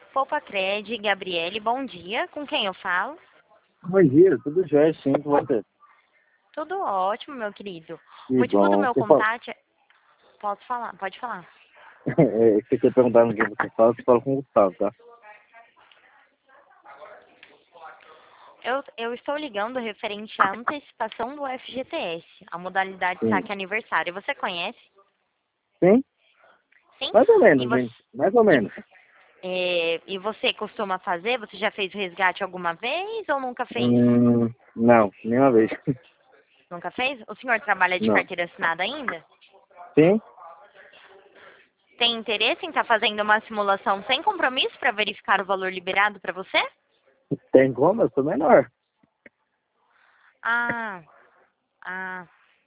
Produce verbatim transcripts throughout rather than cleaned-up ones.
Poupa Cred, Gabriele, bom dia. Com quem eu falo? Bom dia, tudo jóia, sim, com você. Tudo ótimo, meu querido. O Que motivo do bom. meu Você fala... contato é... Posso falar? Pode falar. é, se você perguntar no que você fala, você fala com o Gustavo, tá? Eu, eu estou ligando referente à antecipação do F G T S, a modalidade Sim. saque aniversário. Você conhece? Sim? Sim? Mais ou E menos, você, hein? Mais ou e, menos. é, e você costuma fazer? Você já fez o resgate alguma vez ou nunca fez? Hum, não, nenhuma vez. Nunca fez? O senhor trabalha de Não. carteira assinada ainda? Sim? Tem interesse em estar fazendo uma simulação sem compromisso para verificar o valor liberado para você? Tem como? Eu sou menor. Ah, ah,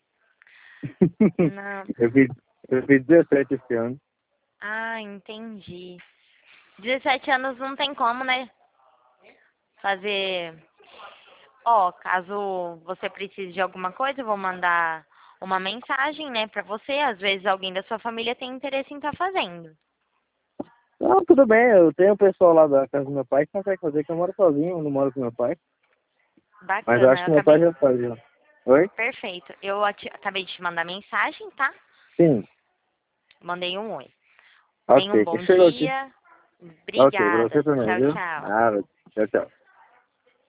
não. eu, fiz, eu fiz dezessete esse ano. Ah, entendi. dezessete anos não tem como, né? Fazer. Ó, caso você precise de alguma coisa, eu vou mandar uma mensagem, né, pra você. Às vezes alguém da sua família tem interesse em estar fazendo. Não, tudo bem, eu tenho o pessoal lá da casa do meu pai que consegue fazer, que eu moro sozinho, eu não moro com meu pai. Mas eu Bacana, acho eu que meu pai acabei. já faz, já. Oi? Perfeito. Eu ati- acabei de te mandar mensagem, tá? Sim. Mandei um oi. Tenha um Ok, bom chegou aqui. dia. Ok, pra você Obrigada. também, Tchau, viu? tchau. Nada. Tchau, tchau.